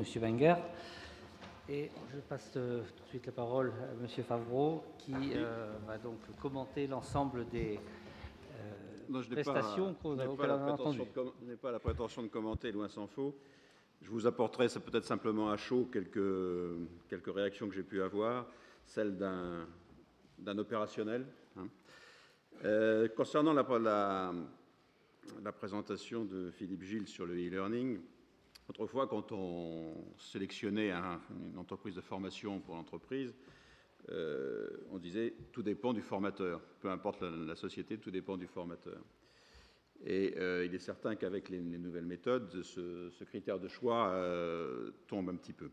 M. Wenger. Et je passe tout de suite la parole à M. Favreau, qui va donc commenter l'ensemble des prestations auxquelles on a entendu. Je n'ai pas la prétention de commenter, loin s'en faut. Je vous apporterai peut-être simplement à chaud quelques réactions que j'ai pu avoir, celle d'un opérationnel. Concernant la présentation de Philippe Gilles sur le e-learning, autrefois, quand on sélectionnait une entreprise de formation pour l'entreprise, on disait tout dépend du formateur. Peu importe la société, tout dépend du formateur. Et il est certain qu'avec les nouvelles méthodes, ce critère de choix tombe un petit peu.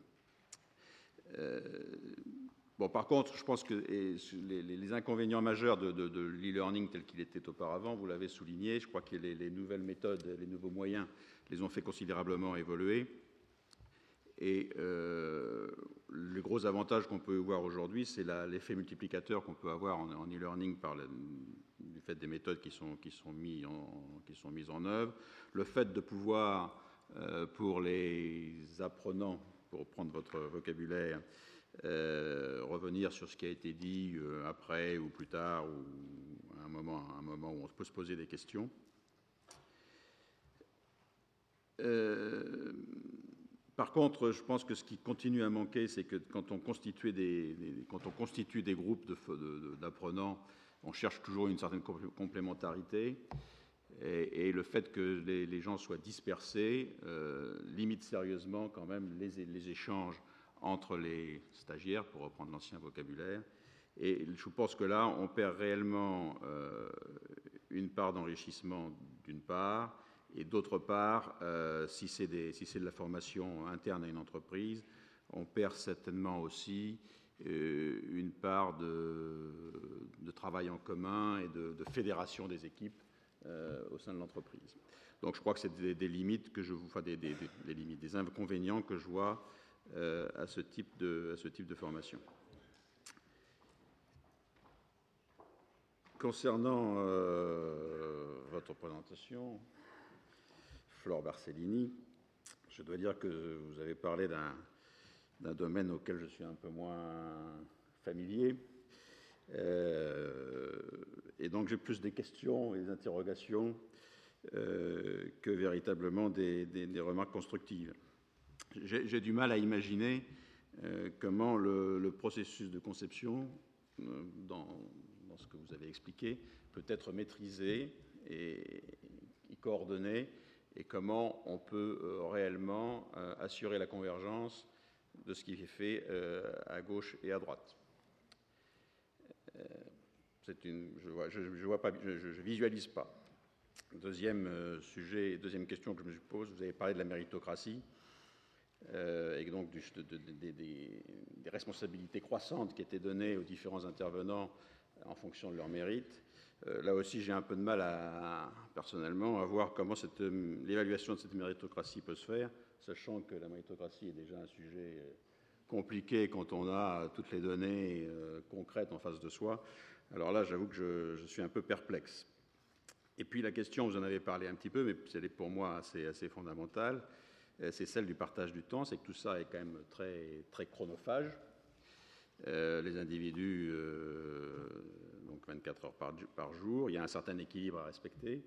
Bon, par contre, je pense que les inconvénients majeurs de l'e-learning tel qu'il était auparavant, vous l'avez souligné, je crois que les nouvelles méthodes, les nouveaux moyens les ont fait considérablement évoluer. Et les gros avantages qu'on peut voir aujourd'hui, c'est l'effet multiplicateur qu'on peut avoir en e-learning du fait des méthodes qui sont mises en œuvre, le fait de pouvoir, pour les apprenants, pour reprendre votre vocabulaire, revenir sur ce qui a été dit après ou plus tard, ou à un moment où on peut se poser des questions. Par contre, je pense que ce qui continue à manquer, c'est que quand on constitue des groupes d'apprenants, on cherche toujours une certaine complémentarité. Et le fait que les gens soient dispersés limite sérieusement quand même les échanges entre les stagiaires, pour reprendre l'ancien vocabulaire. Et je pense que là, on perd réellement une part d'enrichissement d'une part, et d'autre part, si c'est de la formation interne à une entreprise, on perd certainement aussi une part de travail en commun et de fédération des équipes au sein de l'entreprise. Donc je crois que c'est des limites que des inconvénients que je vois à ce type de formation. Concernant votre présentation, Flore Barcellini, je dois dire que vous avez parlé d'un domaine auquel je suis un peu moins familier. Et donc j'ai plus des questions et des interrogations que véritablement des remarques constructives. J'ai du mal à imaginer comment le processus de conception, dans ce que vous avez expliqué, peut être maîtrisé et coordonné, et comment on peut réellement assurer la convergence de ce qui est fait à gauche et à droite. Je visualise pas. Deuxième question que je me pose, vous avez parlé de la méritocratie et donc des responsabilités croissantes qui étaient données aux différents intervenants en fonction de leur mérite. Là aussi, j'ai un peu de mal personnellement à voir comment l'évaluation de cette méritocratie peut se faire, sachant que la méritocratie est déjà un sujet compliqué quand on a toutes les données concrètes en face de soi. Alors là, j'avoue que je suis un peu perplexe. Et puis la question, vous en avez parlé un petit peu, mais elle est pour moi assez fondamentale, c'est celle du partage du temps. C'est que tout ça est quand même très, très chronophage. Les individus, donc 24 heures par jour, il y a un certain équilibre à respecter.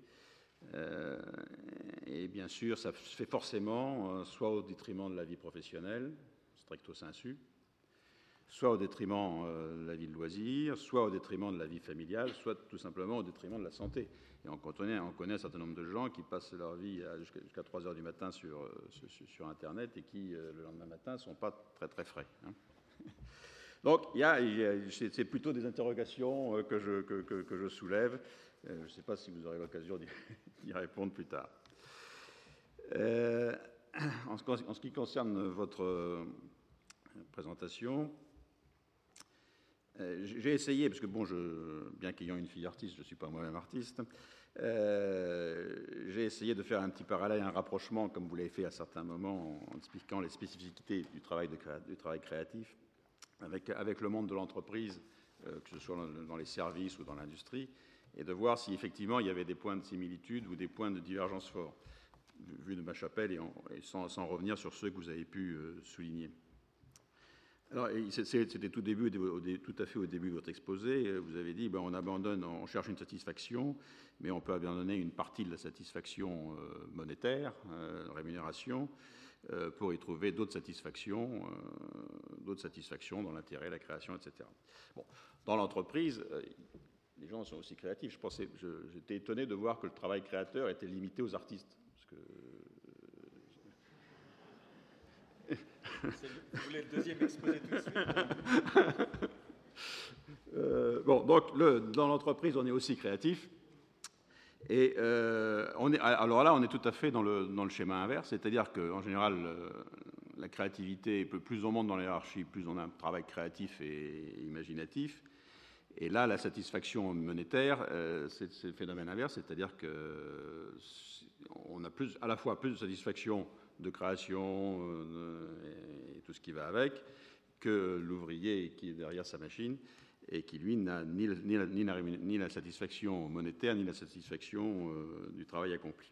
Et bien sûr, ça se fait forcément soit au détriment de la vie professionnelle, stricto sensu, soit au détriment de la vie de loisirs, soit au détriment de la vie familiale, soit tout simplement au détriment de la santé. Et on connaît un certain nombre de gens qui passent leur vie jusqu'à 3 heures du matin sur Internet et qui, le lendemain matin, ne sont pas très très frais. Donc, c'est plutôt des interrogations que je soulève. Je ne sais pas si vous aurez l'occasion d'y répondre plus tard. En ce qui concerne votre présentation, j'ai essayé, parce que bien qu'ayant une fille artiste, je ne suis pas moi-même artiste, j'ai essayé de faire un petit parallèle, un rapprochement, comme vous l'avez fait à certains moments, en expliquant les spécificités du travail créatif avec le monde de l'entreprise, que ce soit dans les services ou dans l'industrie, et de voir si effectivement il y avait des points de similitude ou des points de divergence forts. vu de ma chapelle et sans revenir sur ceux que vous avez pu souligner. Alors, c'était tout à fait au début de votre exposé. Vous avez dit, on cherche une satisfaction, mais on peut abandonner une partie de la satisfaction monétaire, rémunération, pour y trouver d'autres satisfactions dans l'intérêt, la création, etc. Bon, dans l'entreprise, les gens sont aussi créatifs. J'étais étonné de voir que le travail créateur était limité aux artistes. Parce que vous voulez le deuxième exposé tout de suite? Donc, dans l'entreprise, on est aussi créatif. Et alors là, on est tout à fait dans le schéma inverse, c'est-à-dire qu'en général, la créativité, plus on monte dans la hiérarchie, plus on a un travail créatif et imaginatif. Et là, la satisfaction monétaire, c'est le phénomène inverse, c'est-à-dire qu'on a à la fois plus de satisfaction de création et tout ce qui va avec, que l'ouvrier qui est derrière sa machine et qui, lui, n'a ni la satisfaction monétaire, ni la satisfaction du travail accompli.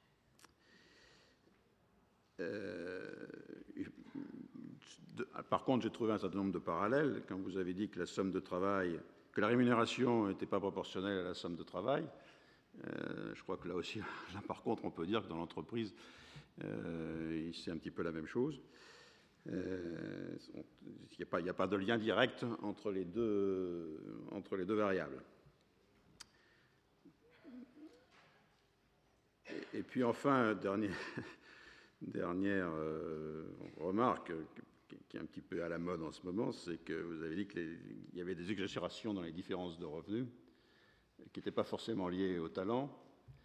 Par contre, j'ai trouvé un certain nombre de parallèles. Quand vous avez dit que la somme de travail, que la rémunération n'était pas proportionnelle à la somme de travail, je crois que là aussi, là, par contre, on peut dire que dans l'entreprise, c'est un petit peu la même chose. Il n'y a pas de lien direct entre les deux variables. Et puis enfin, dernière remarque qui est un petit peu à la mode en ce moment, c'est que vous avez dit qu'il y avait des exagérations dans les différences de revenus qui n'étaient pas forcément liées au talent.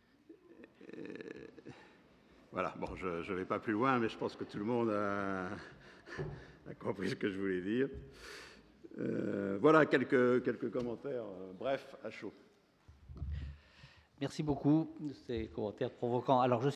Voilà, bon, je ne vais pas plus loin, mais je pense que tout le monde a compris ce que je voulais dire. Voilà quelques commentaires, bref, à chaud. Merci beaucoup de ces commentaires provoquants. Alors, je